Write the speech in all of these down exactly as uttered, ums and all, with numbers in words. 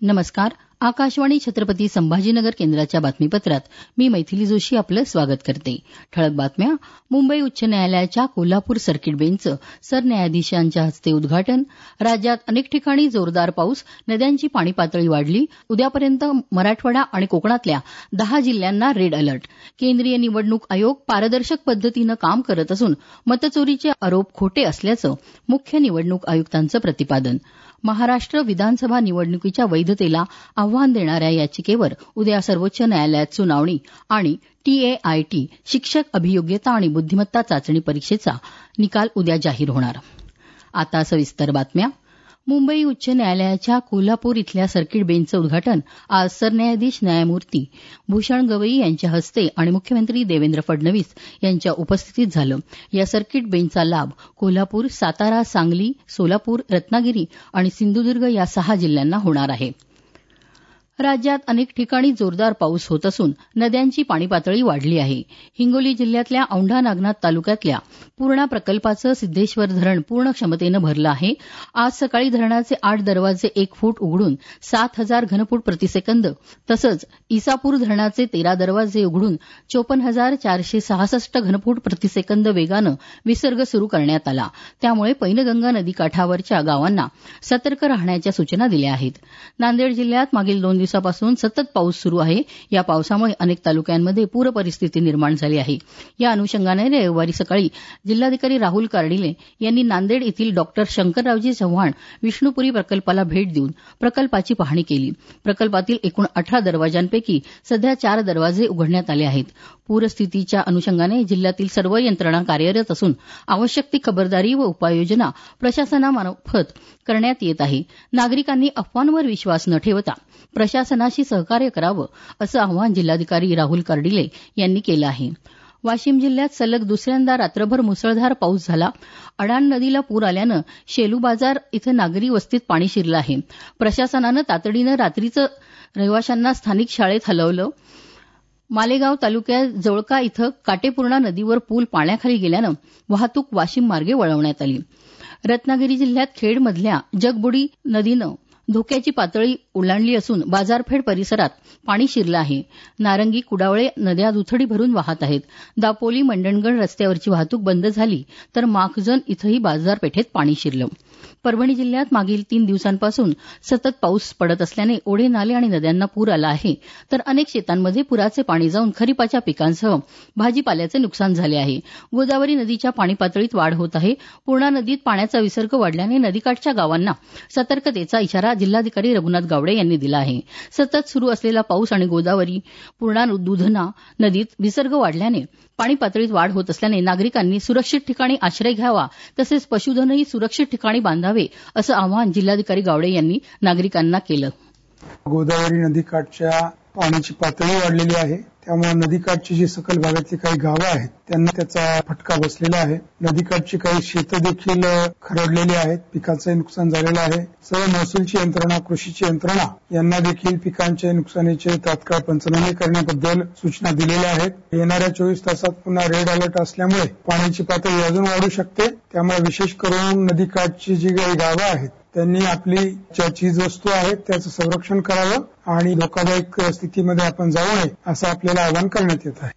नमस्कार. आकाशवाणी छत्रपती संभाजीनगर केंद्राच्या बातमीपत्रात मी मैथिली जोशी आपलं स्वागत करते. ठळक बातम्या. मुंबई उच्च न्यायालयाच्या कोल्हापूर सर्किट बेंचचं सरन्यायाधीशांच्या हस्ते उद्घाटन. राज्यात अनेक ठिकाणी जोरदार पाऊस, नद्यांची पाणी पातळी वाढली. उद्यापर्यंत मराठवाडा आणि कोकणातल्या दहा जिल्ह्यांना रेड अलर्ट. केंद्रीय निवडणूक आयोग पारदर्शक पद्धतीनं काम करत असून मतचोरीचे आरोप खोटे असल्याचं मुख्य निवडणूक आयुक्तांचं प्रतिपादन. महाराष्ट्र विधानसभा निवडणुकीच्या वैधतेला आव्हान देणाऱ्या याचिकेवर उद्या सर्वोच्च न्यायालयात सुनावणी आणि टीएआयटी शिक्षक अभियोग्यता आणि बुद्धिमत्ता चाचणी परीक्षेचा निकाल उद्या जाहीर होणार. आता सविस्तर बातम्या. मुंबई उच्च न्यायालयाच्या कोल्हापूर इथल्या सर्किट बेंचचं उद्घाटन आज सरन्यायाधीश न्यायमूर्ती भूषण गवई यांच्या हस्ते आणि मुख्यमंत्री देवेंद्र फडणवीस यांच्या उपस्थितीत झालं. या सर्किट बेंचचा लाभ कोल्हापूर, सातारा, सांगली, सोलापूर, रत्नागिरी आणि सिंधुदुर्ग या सहा जिल्ह्यांना होणार आहे. राज्यात अनेक ठिकाणी जोरदार पाऊस होत असून नद्यांची पाणी पातळी वाढली आहे. हिंगोली जिल्ह्यातल्या औंढा नागनाथ तालुक्यातल्या पूर्णा प्रकल्पाचं सिद्धेश्वर धरण पूर्ण क्षमतेनं भरलं आहे. आज सकाळी धरणाचे आठ दरवाजे एक फूट उघडून सात हजार घनफूट प्रतिसेकंद तसंच इसापूर धरणाचे तेरा दरवाजे उघडून चोपन्न हजार चारशे सहासष्ट घनफूट प्रतिसेकंद वेगानं विसर्ग सुरू करण्यात आला. त्यामुळे पैनगंगा नदीकाठावरच्या गावांना सतर्क राहण्याच्या सूचना दिल्या आहेत. नांदेड जिल्ह्यात मागील दोन दिवसापासून सतत पाऊस सुरू आहे. या पावसामुळे अनेक तालुक्यांमध्ये पूर परिस्थिती निर्माण झाली आहे. या अनुषंगाने रविवारी सकाळी जिल्हाधिकारी राहुल कार्डिले यांनी नांदेड येथील डॉक्टर शंकररावजी चव्हाण विष्णुपुरी प्रकल्पाला भेट देऊन प्रकल्पाची पाहणी केली. प्रकल्पातील एकूण अठरा दरवाजांपैकी सध्या चार दरवाजे उघडण्यात आले आहेत. पूरस्थितीच्या अनुषंगाने जिल्ह्यातील सर्व यंत्रणा कार्यरत असून आवश्यक ती खबरदारी व उपाययोजना प्रशासनामार्फत करण्यात येत आहे. नागरिकांनी अफवांवर विश्वास न ठेवता प्रशासनाशी सहकार्य करावं असं आवाहन जिल्हाधिकारी राहुल कार्डिले यांनी केलं आहे. वाशिम जिल्ह्यात सलग दुसऱ्यांदा रात्रभर मुसळधार पाऊस झाला. अडाण नदीला पूर आल्यानं शेलू बाजार इथं नागरी वस्तीत पाणी शिरलं आहे. प्रशासनानं तातडीनं रात्रीचं रहिवाशांना स्थानिक शाळेत हलवलं. मालेगाव तालुक्यात जवळका इथं काटेपूर्णा नदीवर पूल पाण्याखाली गेल्यानं वाहतूक वाशिम मार्गे वळवण्यात आली. रत्नागिरी जिल्ह्यात खेडमधल्या जगबुडी नदीनं धोक्याची पातळी ओलांडली असून बाजारपेठ परिसरात पाणी शिरलं आहे. नारंगी, कुडावळे नद्या दुथडी भरून वाहत आहेत. दापोली मंडणगड रस्त्यावरची वाहतूक बंद झाली तर माखजन इथंही बाजारपेठेत पाणी शिरलं. परभणी जिल्ह्यात मागील तीन दिवसांपासून सतत पाऊस पडत असल्याने ओढे, नाले आणि नद्यांना पूर आला आहे. तर अनेक शेतांमध्ये पुराचे पाणी जाऊन खरीपाच्या पिकांसह भाजीपाल्याचे नुकसान झाले आहे. गोदावरी नदीच्या पाणी पातळीत वाढ होत आहे. पूर्णा नदीत पाण्याचा विसर्ग वाढल्याने नदीकाठच्या गावांना सतर्कतेचा इशारा जिल्हाधिकारी रघुनाथ गावडे यांनी दिला आहे. सतत सुरू असलेला पाऊस आणि गोदावरी, पूर्णा, दुधना नदीत विसर्ग वाढल्याने पाणी पातळीत वाढ होत असल्याने नागरिकांनी सुरक्षित ठिकाणी आश्रय घ्यावा तसेच पशुधनही सुरक्षित ठिकाणी बांधावे असं आवाहन जिल्हाधिकारी गावडे यांनी नागरिकांना केलं. गोदावरी नदीकाठच्या पाण्याची पातळी वाढलेली आहे. त्यामुळे नदीकाठची जी सखल भागातली काही गावं आहेत त्यांना त्याचा फटका बसलेला आहे. नदीकाठची काही शेतं देखील खरडलेली आहेत. पिकाचंही नुकसान झालेलं आहे. सर्व महसूलची यंत्रणा, कृषीची यंत्रणा यांना देखील पिकांच्या नुकसानीचे तात्काळ पंचनामे करण्याबद्दल सूचना दिलेल्या आहेत. येणाऱ्या चोवीस तासात पुन्हा रेड अलर्ट असल्यामुळे पाण्याची पातळी अजून वाढू शकते. त्यामुळे विशेष करून नदीकाठची जी काही गावं आहेत त्यांनी आपली ज्या चीज वस्तू आहेत त्याचं संरक्षण करावं आणि धोकादायक स्थितीमध्ये आपण जाऊ नये असं आपल्याला आवाहन करण्यात येत आहे.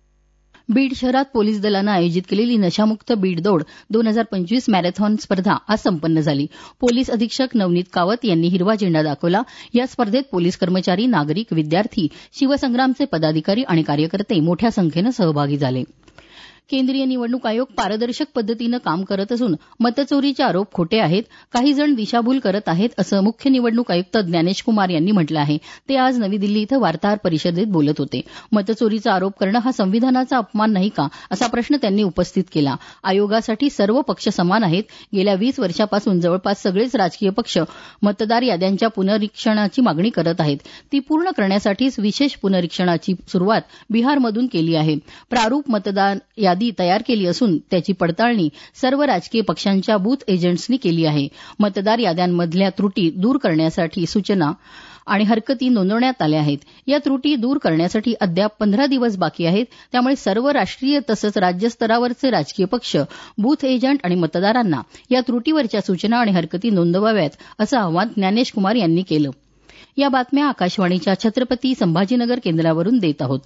बीड शहरात पोलीस दलानं आयोजित केलेली नशामुक्त बीड दौड दोन हजार पंचवीस मॅरेथॉन स्पर्धा आज संपन्न झाली. पोलीस अधीक्षक नवनीत कावत यांनी हिरवा झेंडा दाखवला. या स्पर्धेत पोलीस कर्मचारी, नागरिक, विद्यार्थी, शिवसंग्रामचे पदाधिकारी आणि कार्यकर्ते मोठ्या संख्येनं सहभागी झाले. केंद्रीय निवडणूक आयोग पारदर्शक पद्धतीनं काम करत असून मतचोरीचे आरोप खोटे आहेत. काही जण दिशाभूल करत आहेत असं मुख्य निवडणूक आयुक्त ज्ञानेश कुमार यांनी म्हटलं आहे. ते आज नवी दिल्ली इथं वार्ताहर परिषदेत बोलत होते. मतचोरीचा आरोप करणं हा संविधानाचा अपमान नाही का असा प्रश्न त्यांनी उपस्थित केला. आयोगासाठी सर्व पक्ष समान आहेत. गेल्या वीस वर्षापासून जवळपास सगळेच राजकीय पक्ष मतदार याद्यांच्या पुनरीक्षणाची मागणी करत आहेत. ती पूर्ण करण्यासाठीच विशेष पुनरीक्षणाची सुरुवात बिहारमधून केली आहे. प्रारूप मतदार यादी तयार केली असून त्याची पडताळणी सर्व राजकीय पक्षांच्या बूथ एजंट्सनी केली आहे. मतदार याद्यांमधल्या त्रुटी दूर करण्यासाठी सूचना आणि हरकती नोंदवण्यात आल्या आहेत. या त्रुटी दूर करण्यासाठी अद्याप पंधरा दिवस बाकी आहेत. त्यामुळे सर्व राष्ट्रीय तसंच राज्यस्तरावरचे राजकीय पक्ष, बूथ एजंट आणि मतदारांना या त्रुटीवरच्या सूचना आणि हरकती नोंदवाव्यात असं आवाहन ज्ञानेश कुमार यांनी केलं. या बातम्या आकाशवाणीच्या छत्रपती संभाजीनगर केंद्रावरून देत आहोत.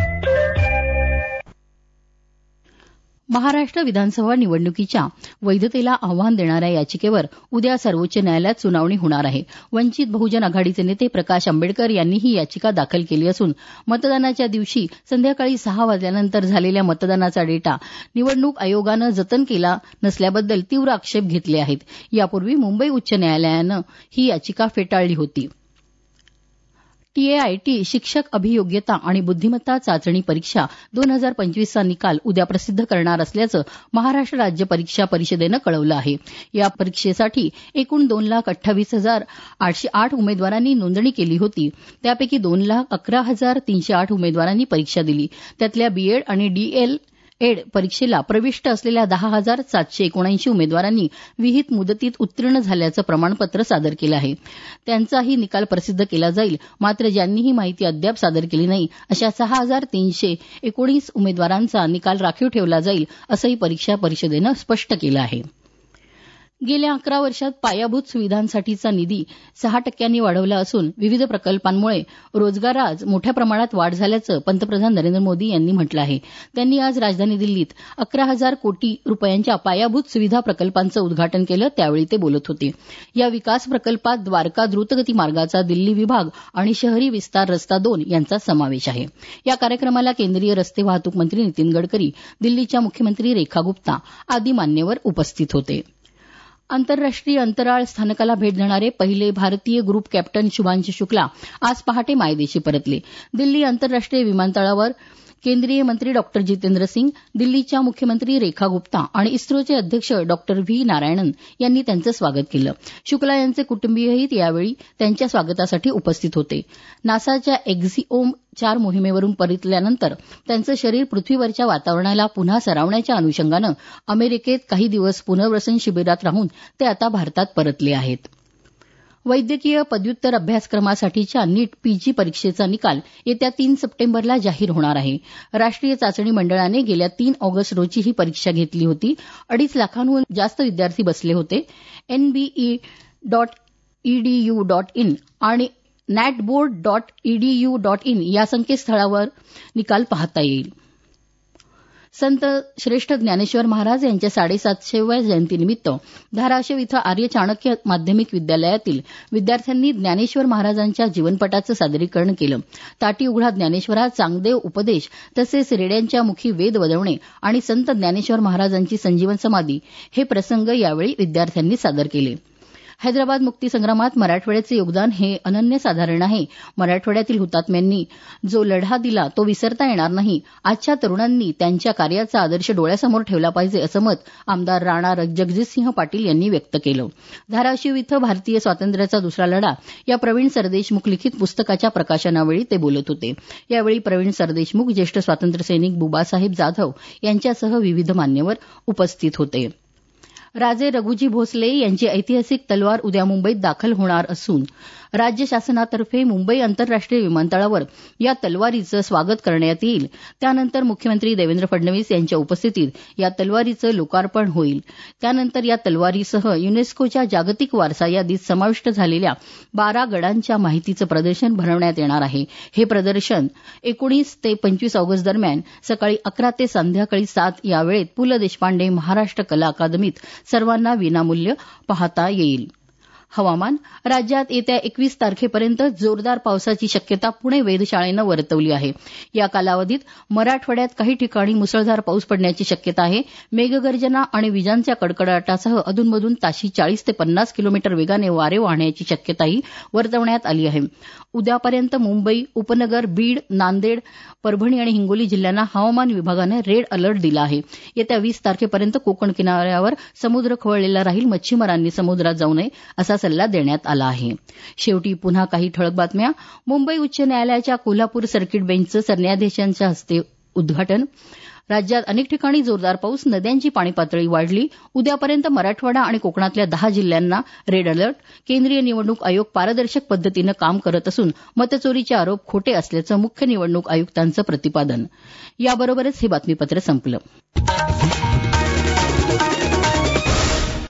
महाराष्ट्र विधानसभा निवडणुकीच्या वैधतेला आव्हान देणाऱ्या याचिकेवर उद्या सर्वोच्च न्यायालयात सुनावणी होणार आहे. वंचित बहुजन आघाडीचे नेते प्रकाश आंबेडकर यांनी ही याचिका दाखल केली असून मतदानाच्या दिवशी संध्याकाळी सहा वाजल्यानंतर झालेल्या मतदानाचा डेटा निवडणूक आयोगानं जतन केला नसल्याबद्दल तीव्र आक्षेप घेतले आहेत. यापूर्वी मुंबई उच्च न्यायालयानं ही याचिका फेटाळली होती. टीएआयटी शिक्षक अभियोग्यता आणि बुद्धिमत्ता चाचणी परीक्षा दोन हजार पंचवीसचा निकाल उद्या प्रसिद्ध करणार असल्याचं महाराष्ट्र राज्य परीक्षा परिषदेनं कळवलं आहे. या परीक्षेसाठी एकूण दोन लाख अठ्ठावीस हजार आठशे आठ उमेदवारांनी नोंदणी केली होती. त्यापैकी दोन लाख अकरा हजार तीनशे आठ उमेदवारांनी परीक्षा दिली. त्यातल्या बीएड आणि डीएल एड परीक्षेला प्रविष्ट असलेल्या दहा हजार सातशे एकोणऐंशी उमेदवारांनी विहित मुदतीत उत्तीर्ण झाल्याचं प्रमाणपत्र सादर केलं आहे. त्यांचाही निकाल प्रसिद्ध केला जाईल. मात्र ज्यांनी ही माहिती अद्याप सादर केली नाही अशा सहा हजार तीनशे एकोणीस उमेदवारांचा निकाल राखीव ठेवला जाईल असंही परीक्षा परिषदेनं स्पष्ट केलं आहे. गेल्या अकरा वर्षात पायाभूत सुविधांसाठीचा निधी सहा टक्क्यांनी वाढवला असून विविध प्रकल्पांमुळे रोजगारात मोठ्या प्रमाणात वाढ झाल्याचं पंतप्रधान नरेंद्र मोदी यांनी म्हटलं आहे. त्यांनी आज राजधानी दिल्लीत अकरा हजार कोटी रुपयांच्या पायाभूत सुविधा प्रकल्पांचं उद्घाटन केलं. त्यावेळी ते बोलत होते. या विकास प्रकल्पात द्वारका द्रुतगती मार्गाचा दिल्ली विभाग आणि शहरी विस्तार रस्ता दोन यांचा समावेश आहे. या कार्यक्रमाला केंद्रीय रस्ते वाहतूक मंत्री नितीन गडकरी, दिल्लीच्या मुख्यमंत्री रेखा गुप्ता आदी मान्यवर उपस्थित होते. आंतरराष्ट्रीय अंतराळ स्थानकाला भेट देणारे पहिले भारतीय ग्रुप कॅप्टन शुभांशु शुक्ला आज पहाटे मायदेशी परतले. दिल्ली आंतरराष्ट्रीय विमानतळावर केंद्रीय मंत्री डॉक्टर जितेंद्र सिंग, दिल्लीच्या मुख्यमंत्री रेखा गुप्ता आणि इस्रोचे अध्यक्ष डॉक्टर व्ही नारायणन यांनी त्यांचं स्वागत केलं. शुक्ला यांचे कुटुंबीयही यावेळी त्यांच्या स्वागतासाठी उपस्थित होते. नासाच्या एक्झिओम चार मोहिमेवरून परतल्यानंतर त्यांचं शरीर पृथ्वीवरच्या वातावरणाला पुन्हा सरावण्याच्या अनुषंगानं अमेरिकेत काही दिवस पुनर्वसन शिबिरात राहून ते आता भारतात परतले आहेत. वैद्यकीय पदव्युत्तर अभ्यासक्रमासाठीच्या नीट पीजी परीक्षेचा निकाल येत्या तीन सप्टेंबरला जाहीर होणार आहे. राष्ट्रीय चाचणी मंडळाने गेल्या तीन ऑगस्ट रोजी ही परीक्षा घेतली होती. अडीच लाखांहून जास्त विद्यार्थी बसले होते. NBE dot EDU dot in आणि natboard dot EDU dot in या संकेतस्थळावर निकाल पाहता येईल. संत श्रेष्ठ ज्ञानेश्वर महाराज यांच्या साडेसातशेव्या जयंतीनिमित्त धाराशिव इथं आर्य चाणक्य माध्यमिक विद्यालयातील विद्यार्थ्यांनी ज्ञानेश्वर महाराजांच्या जीवनपटाचं सादरीकरण केलं. ताटी उघडा ज्ञानेश्वरा, चांगदेव उपदेश तसेच रेड्यांच्या मुखी वेद वदवणे आणि संत ज्ञानेश्वर महाराजांची संजीवन समाधी हे प्रसंग यावेळी विद्यार्थ्यांनी सादर केले. हैदराबाद मुक्तीसंग्रामात मराठवाड्याचे योगदान हे अनन्यसाधारण आहे. मराठवाड्यातील हुतात्म्यांनी जो लढा दिला तो विसरता येणार नाही. आजच्या तरुणांनी त्यांच्या कार्याचा आदर्श डोळ्यासमोर ठेवला पाहिजे असं मत आमदार राणा जगजितसिंह पाटील यांनी व्यक्त केलं. धाराशिव इथं भारतीय स्वातंत्र्याचा दुसरा लढा या प्रवीण सरदेशमुख लिखित पुस्तकाच्या प्रकाशनावेळी ते बोलत होते. यावेळी प्रवीण सरदेशमुख, ज्येष्ठ स्वातंत्र्यसैनिक बुबासाहेब जाधव यांच्यासह विविध मान्यवर उपस्थित होते. राजे रघुजी भोसले यांची ऐतिहासिक तलवार उद्या मुंबईत दाखल होणार असून राज्य शासनातर्फे मुंबई आंतरराष्ट्रीय विमानतळावर या तलवारीचं स्वागत करण्यात येईल. त्यानंतर मुख्यमंत्री देवेंद्र फडणवीस यांच्या उपस्थितीत या तलवारीचं लोकार्पण होईल. त्यानंतर या तलवारीसह युनेस्कोच्या जागतिक वारसा यादीत समाविष्ट झालेल्या बारा गडांच्या माहितीचं प्रदर्शन भरवण्यात येणार आहे. हे प्रदर्शन एकोणीस ते पंचवीस ऑगस्ट दरम्यान सकाळी अकरा ते संध्याकाळी सात या वेळेत पु ल देशपांडे महाराष्ट्र कला अकादमीत सर्वांना विनामूल्य पाहता येईल. हवामान. राज्यात येत्या एकवीस तारखेपर्यंत जोरदार पावसाची शक्यता पुणे वेधशाळेनं वर्तवली आहे. या कालावधीत मराठवाड्यात काही ठिकाणी मुसळधार पाऊस पडण्याची शक्यता आहे. मेघगर्जना आणि विजांच्या कडकडाटासह अधूनमधून ताशी चाळीस ते पन्नास किलोमीटर वेगाने वारे वाहण्याची शक्यताही वर्तवण्यात आली आहे. उद्यापर्यंत मुंबई उपनगर, बीड, नांदेड, परभणी आणि हिंगोली जिल्ह्यांना हवामान विभागानं रेड अलर्ट दिला आहे. येत्या वीस तारखेपर्यंत कोकण किनाऱ्यावर समुद्र खवळलेला राहील. मच्छीमारांनी समुद्रात जाऊ नये असा सल्ला देण्यात आला आहे. शेवटी पुन्हा काही ठळक बातम्या. मुंबई उच्च न्यायालयाच्या कोल्हापूर सर्किट बेंचचं सरन्यायाधीशांच्या हस्ते उद्घाटन. राज्यात अनेक ठिकाणी जोरदार पाऊस, नद्यांची पाणी पातळी वाढली. उद्यापर्यंत मराठवाडा आणि कोकणातल्या दहा जिल्ह्यांना रेड अलर्ट. केंद्रीय निवडणूक आयोग पारदर्शक पद्धतीनं काम करत असून मतचोरीचे आरोप खोटे असल्याचं मुख्य निवडणूक आयुक्तांचं प्रतिपादन. याबरोबरच हे बातमीपत्र संपलं.